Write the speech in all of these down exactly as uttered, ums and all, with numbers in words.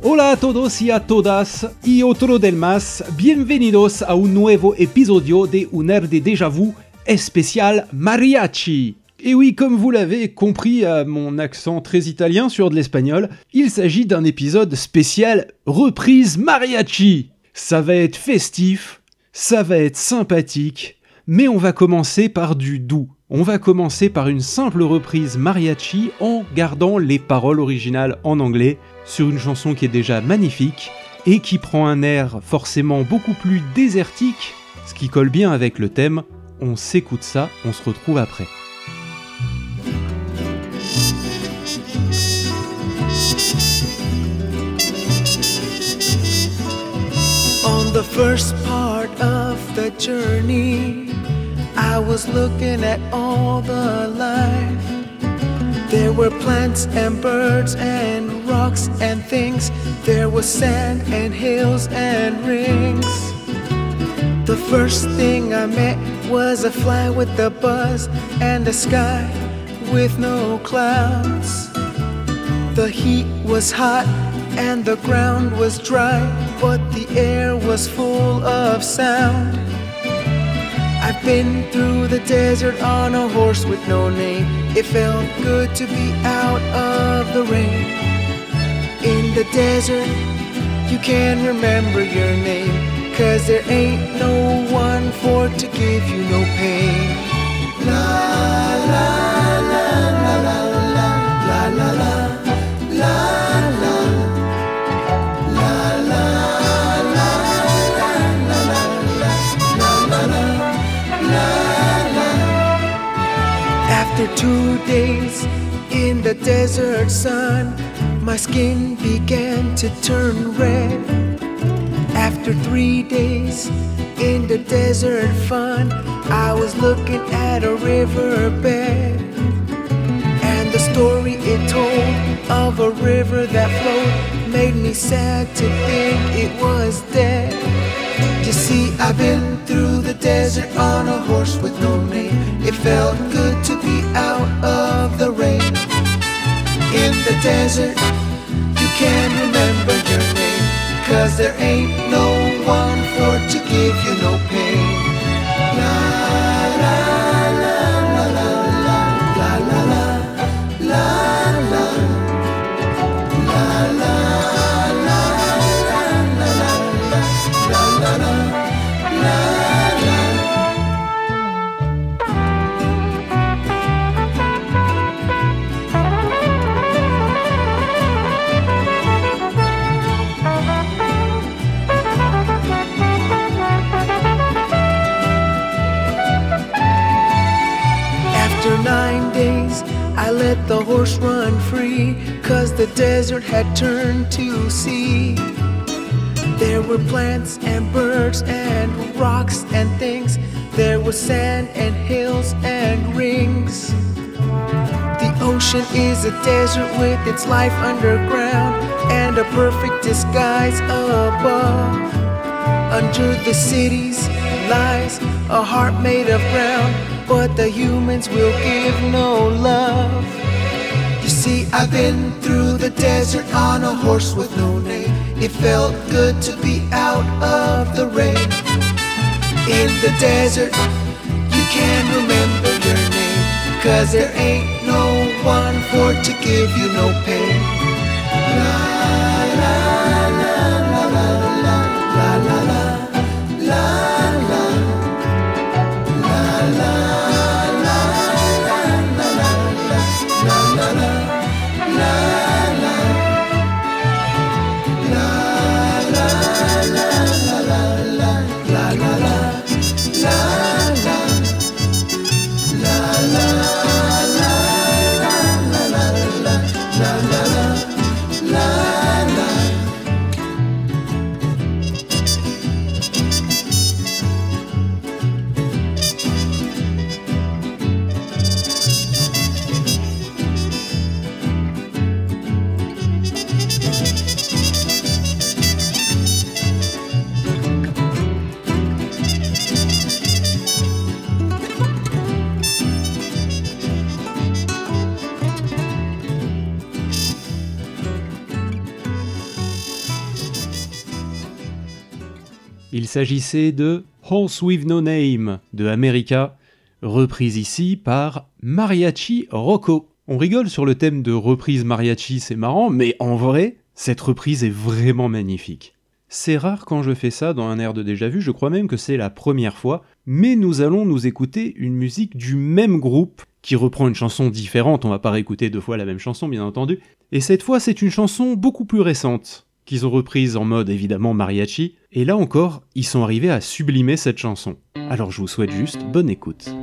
Hola a todos y a todas, y otro del más, bienvenidos a un nuevo episodio de Un air de déjà vu spécial mariachi. Et oui, comme vous l'avez compris à mon accent très italien sur de l'espagnol, il s'agit d'un épisode spécial reprise mariachi. Ça va être festif, ça va être sympathique, mais on va commencer par du doux. On va commencer par une simple reprise mariachi en gardant les paroles originales en anglais sur une chanson qui est déjà magnifique et qui prend un air forcément beaucoup plus désertique, ce qui colle bien avec le thème. On s'écoute ça, on se retrouve après. On the first part of the journey, I was looking at all the life. There were plants and birds and rocks and things. There was sand and hills and rings. The first thing I met was a fly with a buzz and a sky with no clouds. The heat was hot and the ground was dry, but the air was full of sound. I've been through the desert on a horse with no name. It felt good to be out of the rain. In the desert, you can remember your name, 'cause there ain't no one for to give you no pain. La la la la la la la la la la la. After two days in the desert sun, my skin began to turn red. After three days in the desert fun, I was looking at a riverbed. And the story it told of a river that flowed made me sad to think it was dead. You see, I've been through the desert on a horse with no name. It felt good to be out of the rain. In the desert, you can remember your name, 'cause there ain't no one for to give you no pain. La la la la la la la la la la la la la la la la la. After nine days, I let the horse run free, 'cause the desert had turned to sea. There were plants and birds and rocks and things. There was sand and hills and rings. The ocean is a desert with its life underground and a perfect disguise above. Under the cities lies a heart made of ground, but the humans will give no love. You see, I've been through the desert on a horse with no name. It felt good to be out of the rain. In the desert, you can remember your name, 'cause there ain't no one for to give you no pain. La la la la la la la la la la la la la la la la la. La la la Il s'agissait de Horse with No Name de America, reprise ici par Mariachi Rocco. On rigole sur le thème de reprise mariachi, c'est marrant, mais en vrai, cette reprise est vraiment magnifique. C'est rare quand je fais ça dans un air de déjà vu, je crois même que c'est la première fois, mais nous allons nous écouter une musique du même groupe qui reprend une chanson différente, on va pas réécouter deux fois la même chanson bien entendu, et cette fois c'est une chanson beaucoup plus récente, qu'ils ont reprise en mode évidemment mariachi, et là encore, ils sont arrivés à sublimer cette chanson. Alors je vous souhaite juste bonne écoute.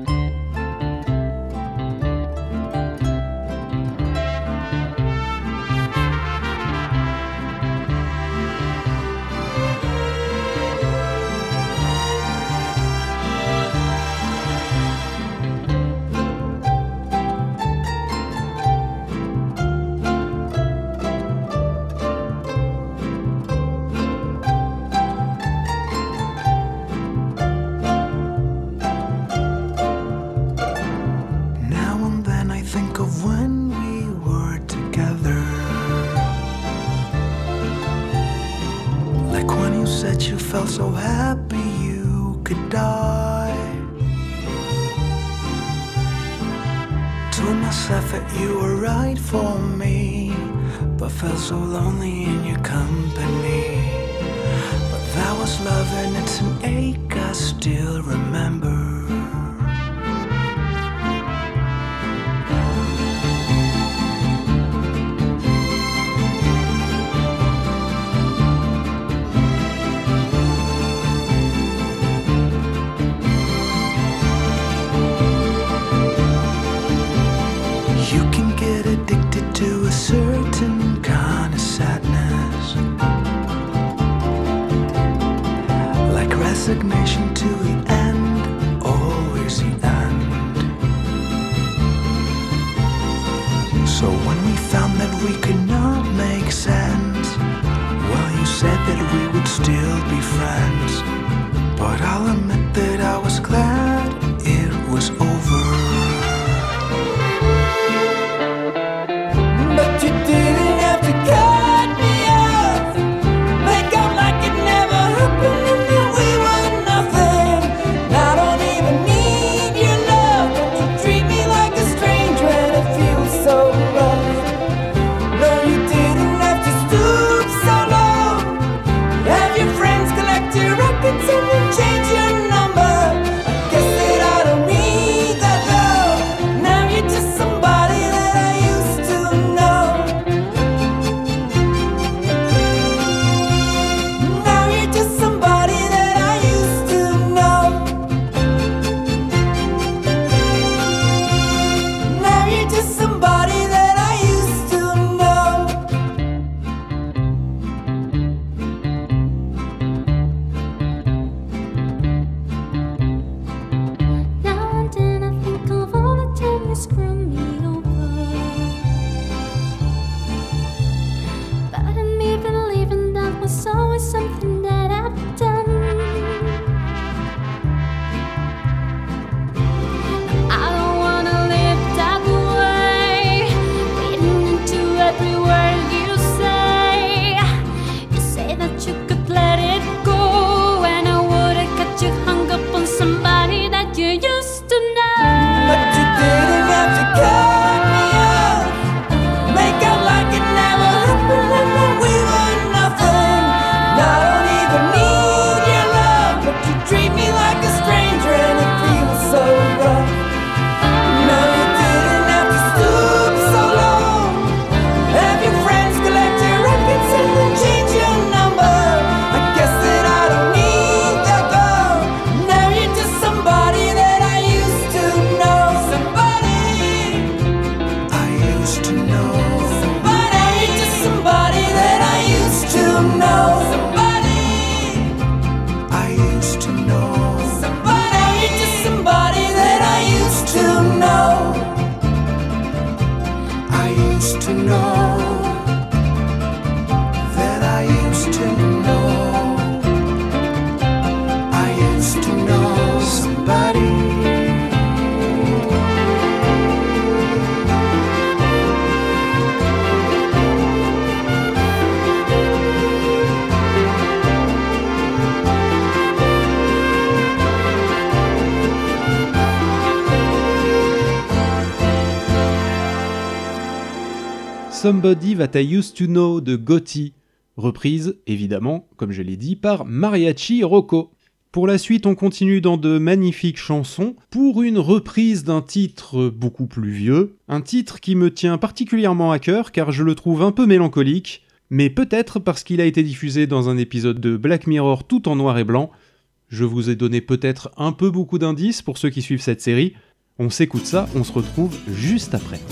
Resignation to the end, always the end. So when we found that we could not make sense, well, you said that we would still be friends. But I'll admit that I was glad it was over. But you didn't have to cut me off, make out like it never happened. Somebody That I Used to Know de Gotti, reprise, évidemment, comme je l'ai dit, par Mariachi Rocco. Pour la suite, on continue dans de magnifiques chansons, pour une reprise d'un titre beaucoup plus vieux, un titre qui me tient particulièrement à cœur car je le trouve un peu mélancolique, mais peut-être parce qu'il a été diffusé dans un épisode de Black Mirror tout en noir et blanc. Je vous ai donné peut-être un peu beaucoup d'indices pour ceux qui suivent cette série. On s'écoute ça, on se retrouve juste après.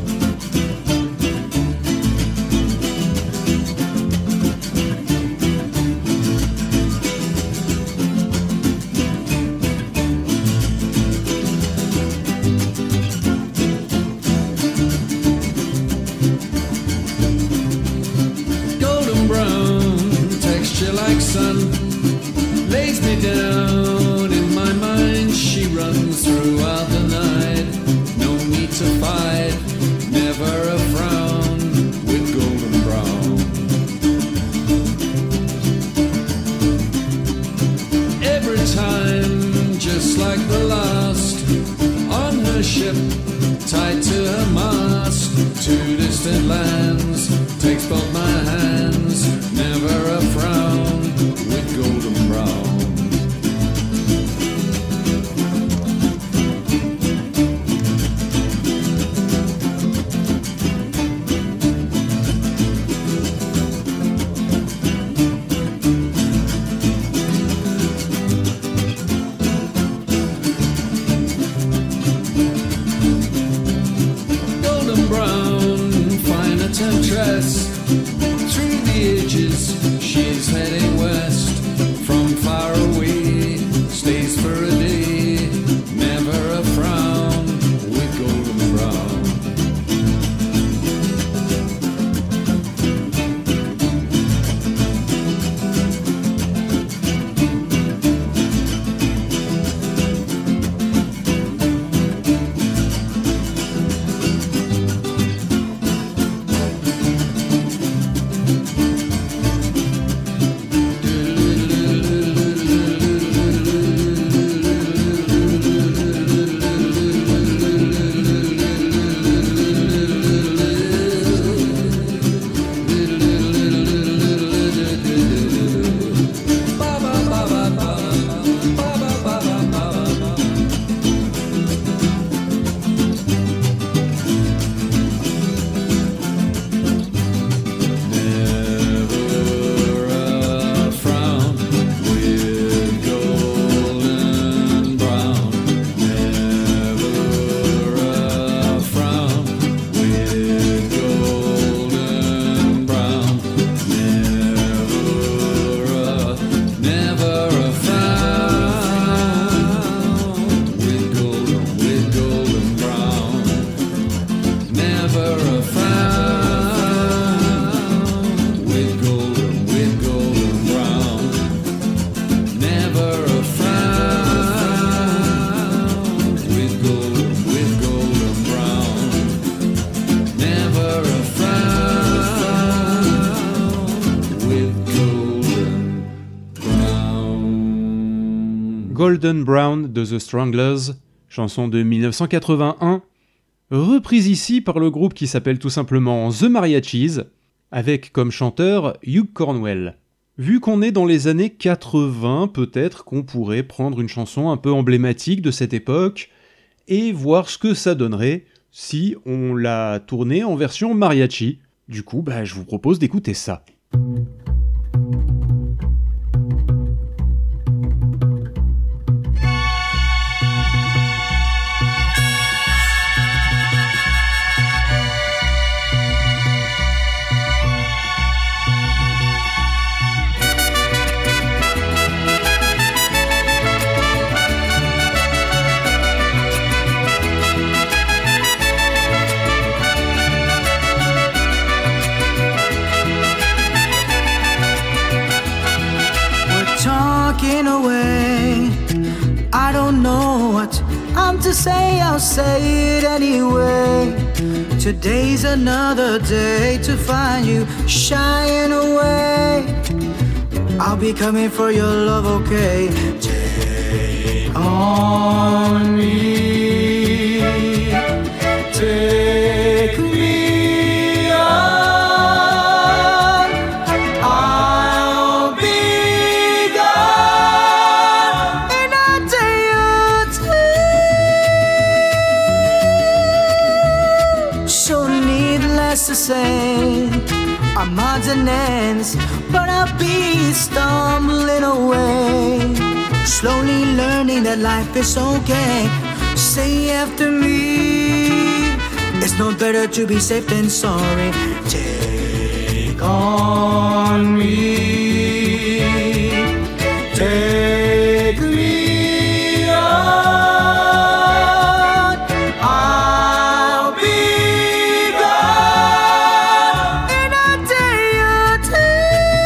Down in my mind, she runs throughout the night. No need to fight, never a frown with golden brown. Every time, just like the last, on her ship, tied to her mast, to distant lands, takes both my hands, never a frown with golden brown. Through the ages, she's heading west. From far away, stays for a day. Never a frown with golden brown. Golden Brown de The Stranglers, chanson de dix-neuf cent quatre-vingt-un, reprise ici par le groupe qui s'appelle tout simplement The Mariachis, avec comme chanteur Hugh Cornwell. Vu qu'on est dans les années quatre-vingts, peut-être qu'on pourrait prendre une chanson un peu emblématique de cette époque et voir ce que ça donnerait si on la tournait en version mariachi. Du coup, bah, je vous propose d'écouter ça. Away. I don't know what I'm to say, I'll say it anyway. Today's another day to find you shying away. I'll be coming for your love, okay? Take on me, take me on. I'm odds and ends, but I'll be stumbling away, slowly learning that life is okay. Say after me, it's no better to be safe than sorry. Take on me, take me on, I'll be gone in a day or two.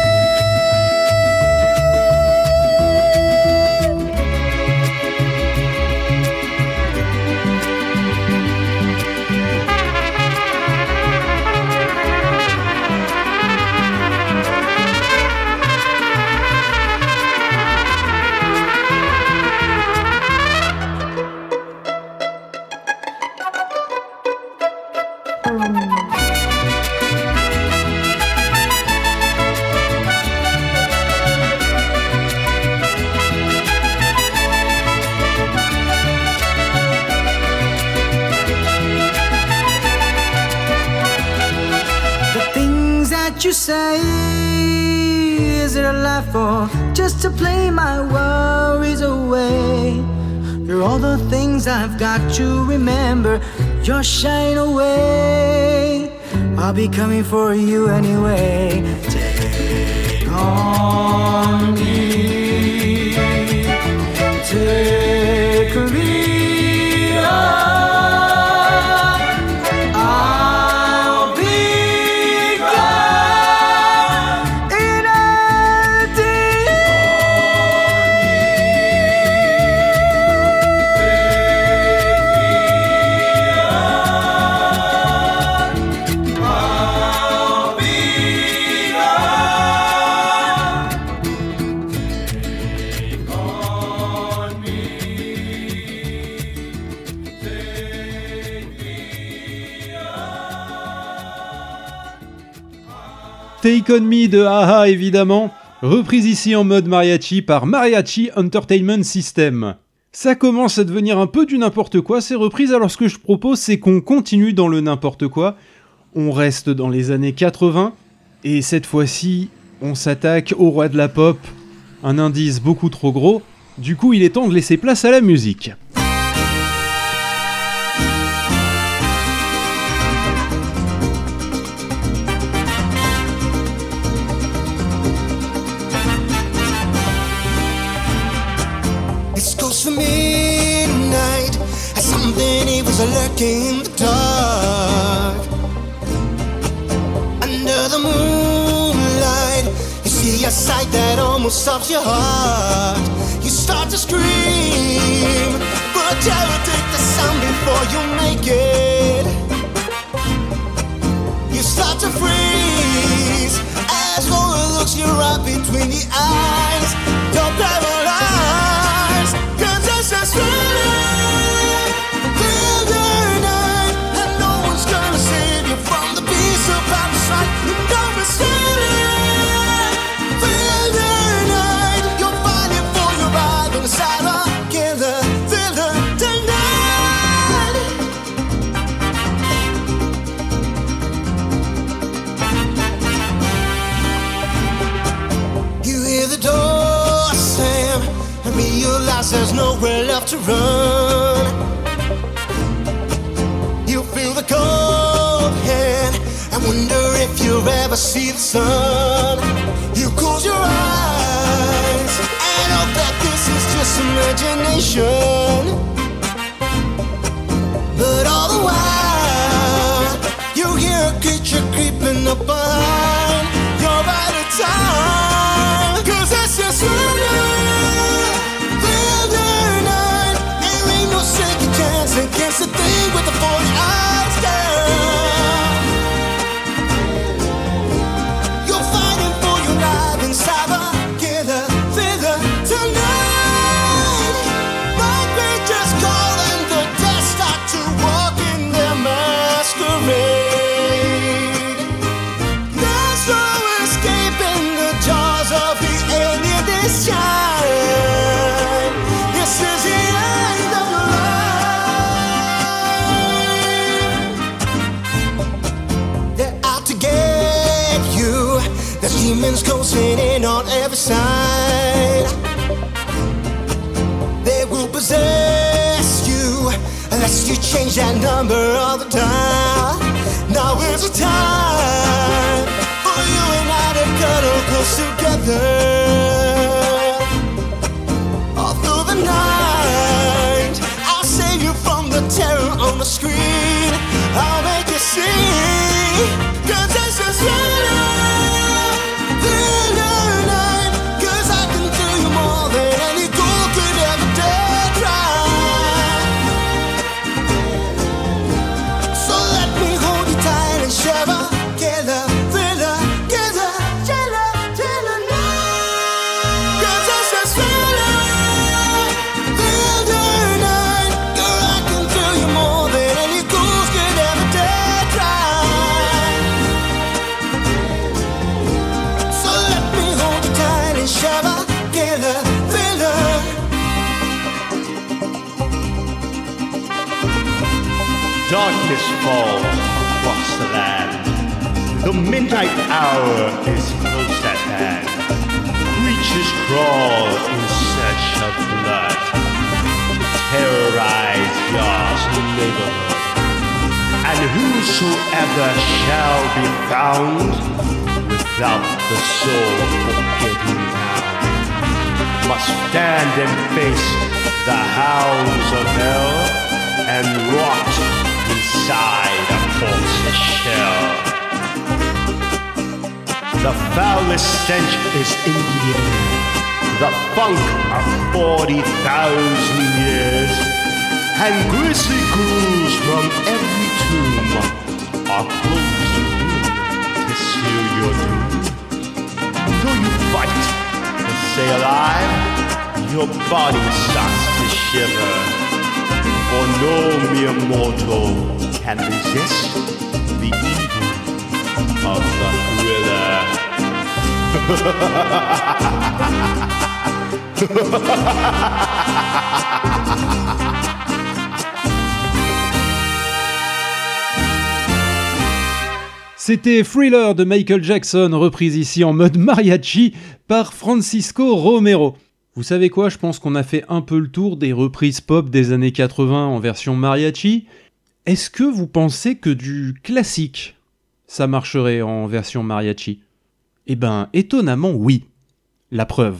You say, is it a life or just to play my worries away? You're all the things I've got to remember. You're shying away, I'll be coming for you anyway. Take on me, take me on. Take On Me de a-ha évidemment, reprise ici en mode mariachi par Mariachi Entertainment System. Ça commence à devenir un peu du n'importe quoi ces reprises, alors ce que je propose c'est qu'on continue dans le n'importe quoi, on reste dans les années quatre-vingts, et cette fois-ci on s'attaque au roi de la pop, un indice beaucoup trop gros, du coup il est temps de laisser place à la musique. For midnight, as something evil lurking in the dark. Under the moonlight, you see a sight that almost stops your heart. You start to scream, but terror take the sound before you make it. You start to freeze as horror looks you right between the eyes. You're paralyzed. Just running through the night, and no one's gonna save you from the beast of outside. You're gonna stand through the night. You're fighting for your life inside a killer thriller tonight. You hear the door slam and realize there's nowhere left to run. You feel the cold hand and wonder if you'll ever see the sun. You close your eyes and hope that this is just imagination. But all the while you hear a creature creeping up behind. You're out of time, 'cause that's just running. Against the thing with the forty eyes down. You're fighting for your life inside a killer thriller tonight. My There's demons closing in on every side. They will possess you unless you change that number all the time. Now is the time for you and I to cuddle close together. All through the night, I'll save you from the terror on the screen. I'll make you see, 'cause this is thriller, thriller night. 'Cause I can do you more than any ghoul could ever dare try. So let me hold you tight and shiver, killer, thriller, killer, killer, killer night. 'Cause this is thriller, thriller night. Girl, I can do you more than any ghouls could ever dare try. So let me hold you tight and shiver, killer, thriller. Darkness falls across the land. The midnight hour is close at hand. Creatures crawl in search of blood to terrorize your neighborhood. And whosoever shall be found without the soul for getting down must stand and face the hounds of hell and rot inside a corpse's shell. The foulest stench is in the air, the funk of forty thousand years, and grisly ghouls from every tomb are closing in to seal your doom. Though you fight to stay alive, your body starts to shiver. For no mere mortal can resist the evil of the thriller. C'était Thriller de Michael Jackson, reprise ici en mode mariachi par Francisco Romero. Vous savez quoi, je pense qu'on a fait un peu le tour des reprises pop des années quatre-vingts en version mariachi. Est-ce que vous pensez que du classique, ça marcherait en version mariachi ? Eh ben, étonnamment oui. La preuve.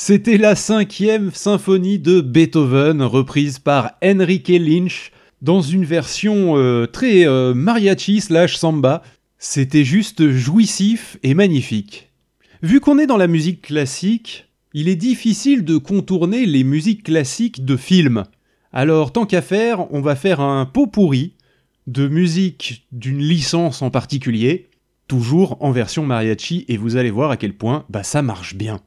C'était la cinquième symphonie de Beethoven, reprise par Enrique Lynch, dans une version euh, très euh, mariachi slash samba. C'était juste jouissif et magnifique. Vu qu'on est dans la musique classique, il est difficile de contourner les musiques classiques de films. Alors tant qu'à faire, on va faire un pot pourri de musique d'une licence en particulier, toujours en version mariachi, et vous allez voir à quel point bah, ça marche bien.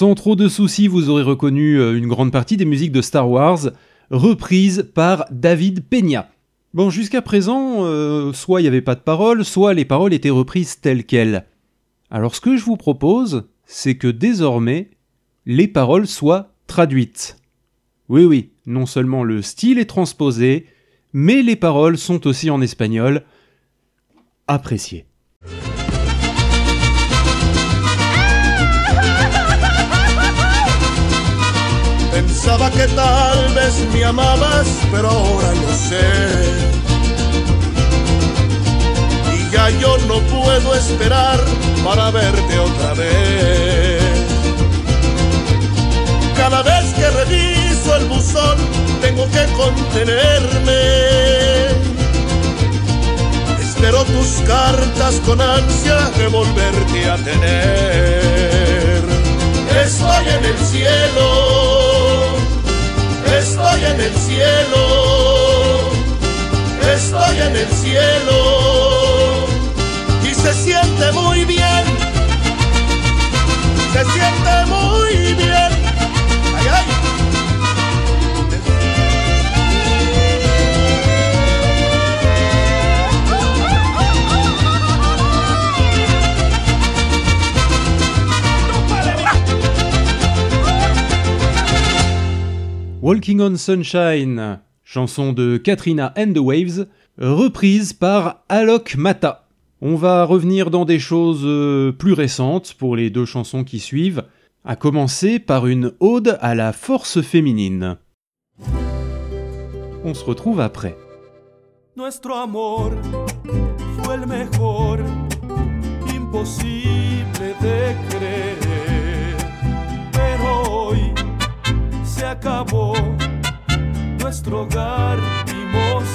Sans trop de soucis, vous aurez reconnu une grande partie des musiques de Star Wars, reprises par David Peña. Bon, jusqu'à présent, euh, soit il n'y avait pas de paroles, soit les paroles étaient reprises telles quelles. Alors ce que je vous propose, c'est que désormais, les paroles soient traduites. Oui, oui, non seulement le style est transposé, mais les paroles sont aussi en espagnol. Appréciez. Pensaba que tal vez me amabas, pero ahora lo sé. Y ya yo no puedo esperar para verte otra vez. Cada vez que reviso el buzón, tengo que contenerme. Espero tus cartas con ansia de volverte a tener. Estoy en el cielo, estoy en el cielo, estoy en el cielo, y se siente muy bien, se siente muy bien, ay, ay. Walking on Sunshine, chanson de Katrina and the Waves, reprise par Alok Mata. On va revenir dans des choses plus récentes pour les deux chansons qui suivent, à commencer par une ode à la force féminine. On se retrouve après. Nuestro amor fue el mejor, imposible de creer, pero hoy se acabó, nuestro hogar vimos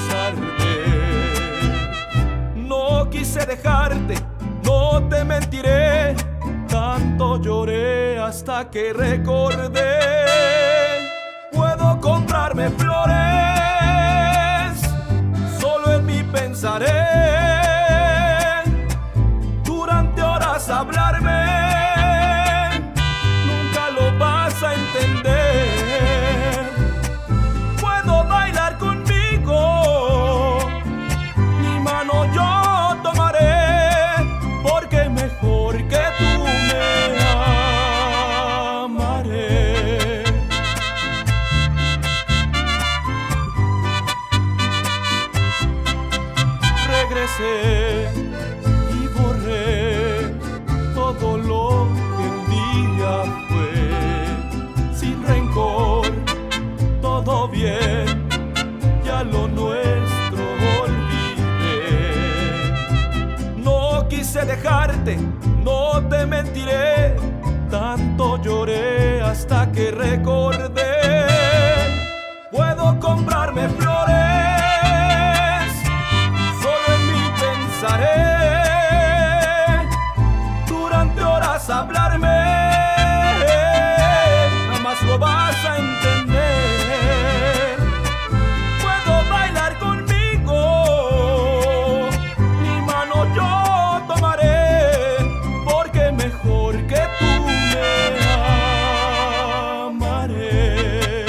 arder. No quise dejarte, no te mentiré, tanto lloré hasta que recordé. Puedo comprarme flores, solo en mí pensaré, durante horas hablarme, nunca lo vas a entender. Y borré todo lo que un día fue, sin rencor, todo bien, ya lo nuestro olvidé. No quise dejarte, no te mentiré, tanto lloré hasta que recordé. Puedo comprarme flores, durante horas hablarme, jamás lo vas a entender. Puedo bailar conmigo, mi mano yo tomaré, porque mejor que tú me amaré.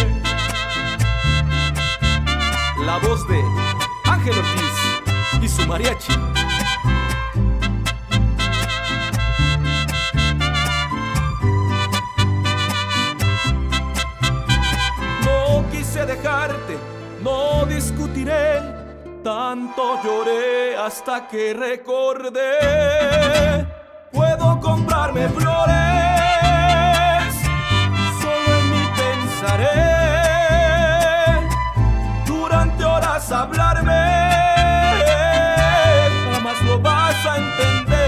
La voz de Ángel Ortiz y su mariachi. Dejarte, no discutiré, tanto lloré hasta que recordé. Puedo comprarme flores, solo en mí pensaré, durante horas hablarme, jamás lo vas a entender.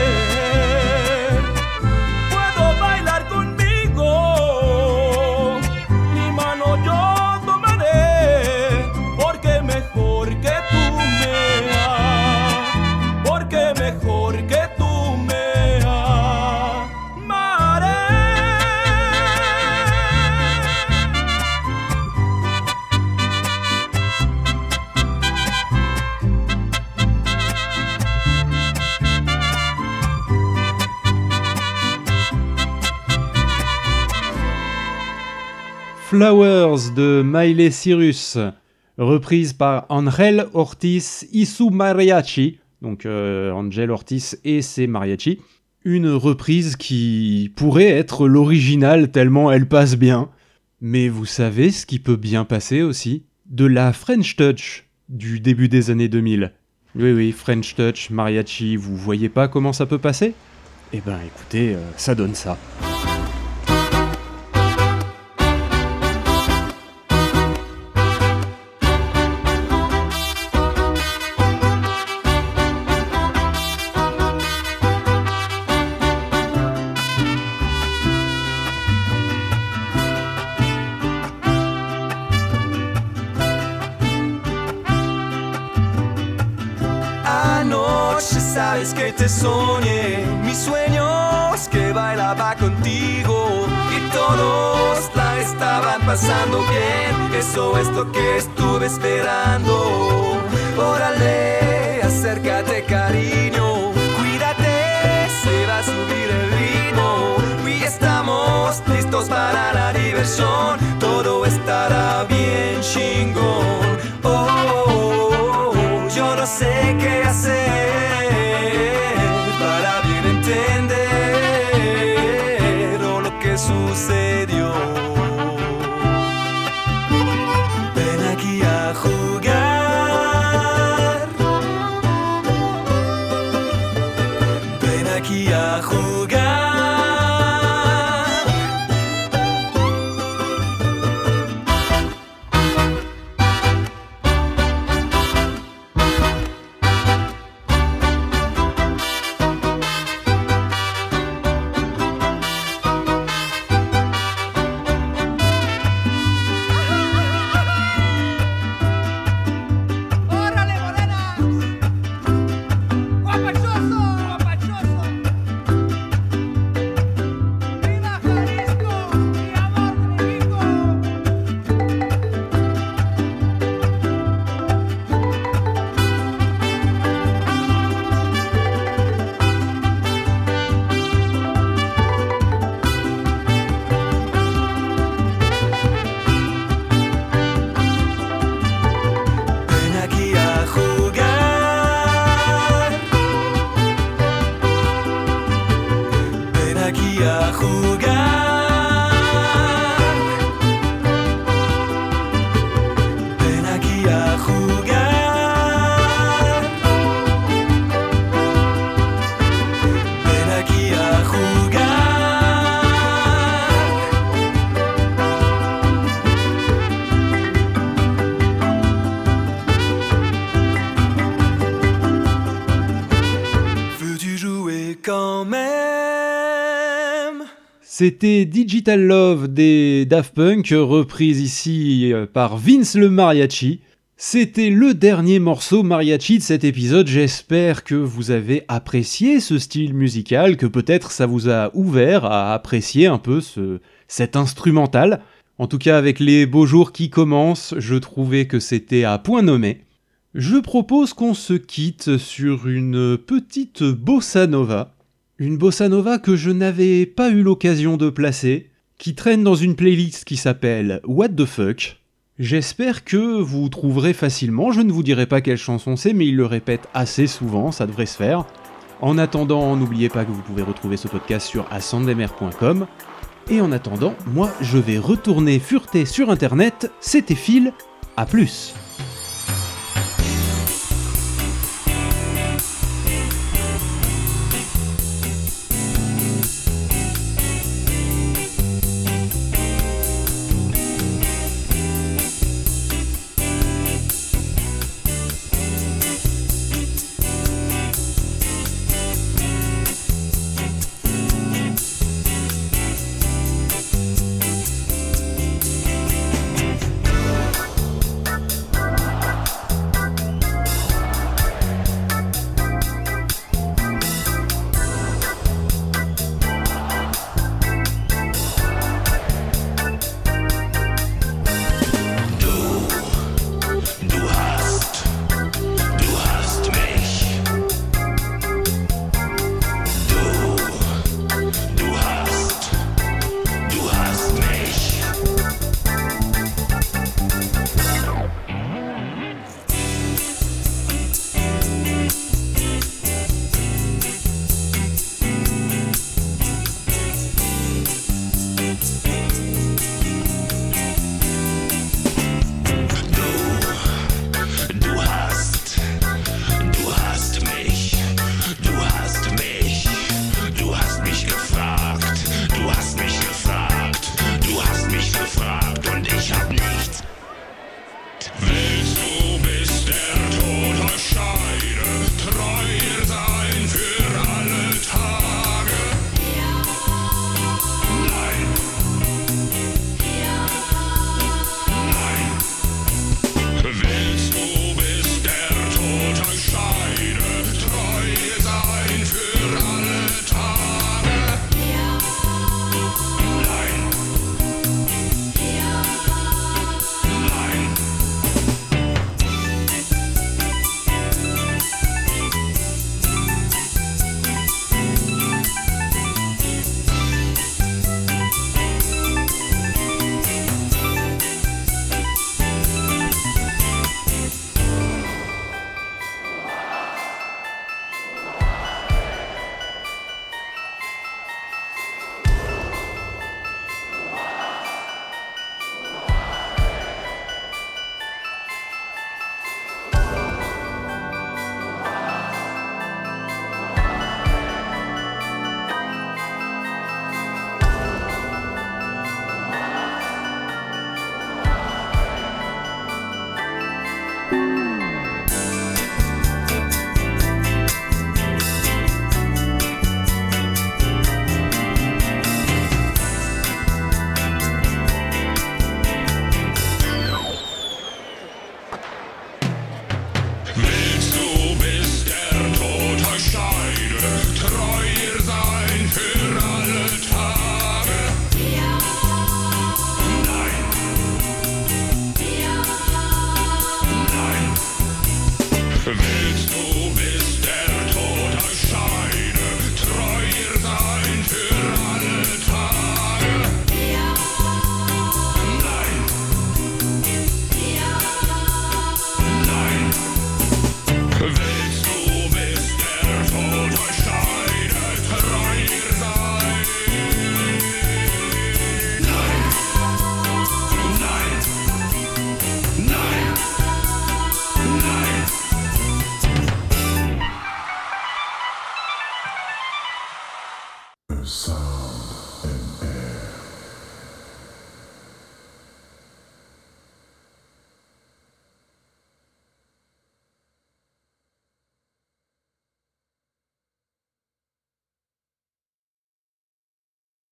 Puedo bailar conmigo, mi mano yo, mejor que tú me amaré. Flowers de Miley Cyrus, reprise par Angel Ortiz y su mariachi, donc euh, Angel Ortiz et ses mariachi. Une reprise qui pourrait être l'original tellement elle passe bien. Mais vous savez ce qui peut bien passer aussi ? De la French Touch du début des années deux mille. Oui oui, French Touch, mariachi, vous voyez pas comment ça peut passer ? Eh ben écoutez, euh, ça donne ça. Sabes que te soñé, mis sueños que bailaba contigo y todos la estaban pasando bien. Eso es lo que estuve esperando. Órale, acércate cariño, cuídate, se va a subir el ritmo y estamos listos para la diversión. Todo estará bien chingón. Oh, oh, oh, oh, yo no sé qué hacer sucedió. Ven aquí a jugar. Ven aquí a jugar. C'était Digital Love des Daft Punk, reprise ici par Vince le Mariachi. C'était le dernier morceau mariachi de cet épisode. J'espère que vous avez apprécié ce style musical, que peut-être ça vous a ouvert à apprécier un peu ce, cet instrumental. En tout cas, avec les beaux jours qui commencent, je trouvais que c'était à point nommé. Je propose qu'on se quitte sur une petite bossa nova. Une bossa nova que je n'avais pas eu l'occasion de placer, qui traîne dans une playlist qui s'appelle What the Fuck. J'espère que vous trouverez facilement, je ne vous dirai pas quelle chanson c'est, mais il le répète assez souvent, ça devrait se faire. En attendant, n'oubliez pas que vous pouvez retrouver ce podcast sur ascendemr point com. Et en attendant, moi je vais retourner fureter sur internet, c'était Phil, à plus.